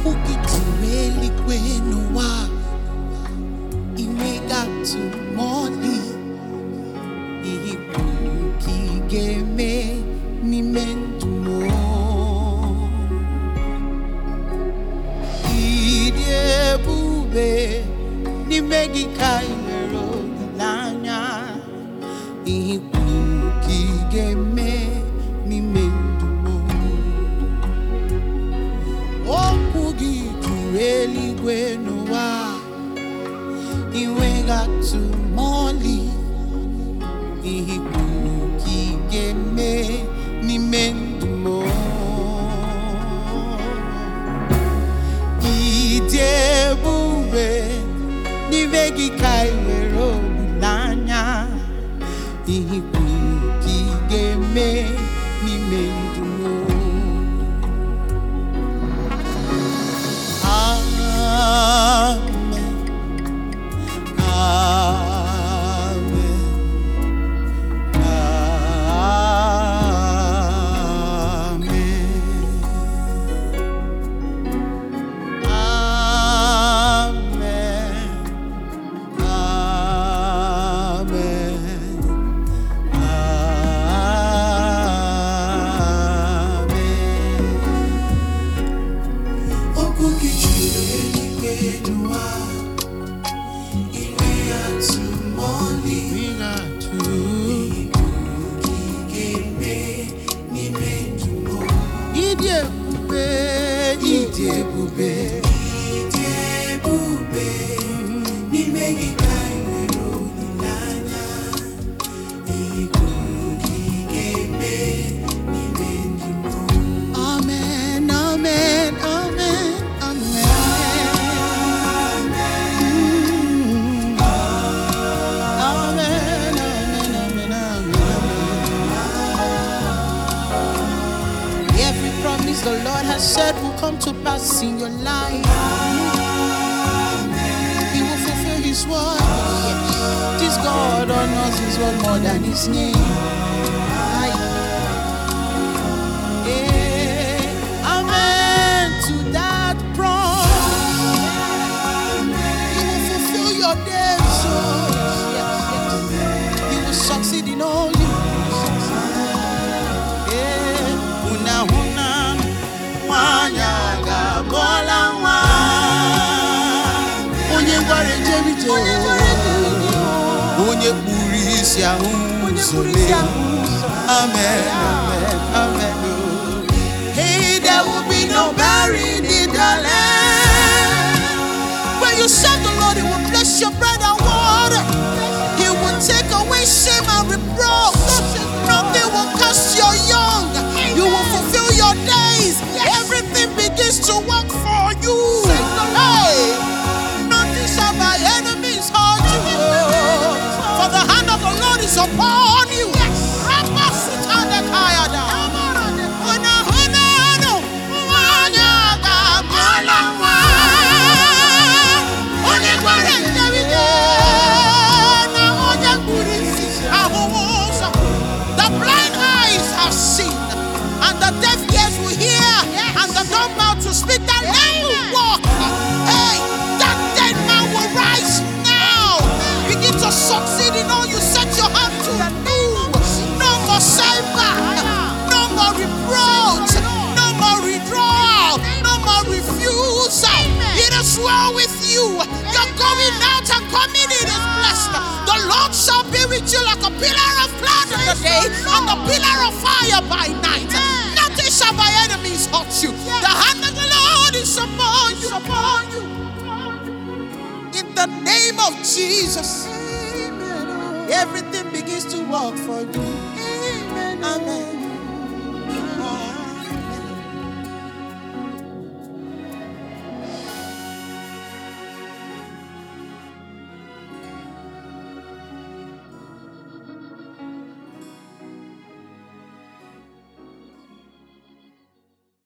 ukithuweli kwenu wa imega tumoni ikukigeme nimendumo idebube nimegikaimero lanya ikukigeme nimendumo okugithuweli kwenu wa iwega tumoli ikukigeme nimendumo idebube nimegikaimero lanya ikukigeme nimendumo. Amen, amen, amen, amen. Amen, amen, amen. Every promise the Lord has said will come to pass in your life. He will fulfill His word. This God honors His word more than His name. Amen to that promise. He will fulfill your days. He will succeed in all you. Amen, amen, amen. Hey, there will be no buried in the land. When you serve the Lord, He will bless your bread and water. He will take away shame and reproach. Nothing will cast your young. You will fulfill your days. Everything begins to work for you. Hey, nothing shall by enemies hurt you. For the hand of the Lord is upon you. The blind eyes have seen, and the deaf ears will hear, and the dumb mouth to speak, the lame will walk. Hey, that dead man will rise now. Begin to succeed in all you set your hand to do. No more setback, no more reproach, no more withdrawal, no more refusal. It is well with you. Your going out and coming in is blessed. The Lord shall be with you like a pillar of cloud in the day and a pillar of fire by night. Nothing shall by enemies hurt you. The hand of the Lord is upon you. In the name of Jesus, everything begins to work for you. Amen.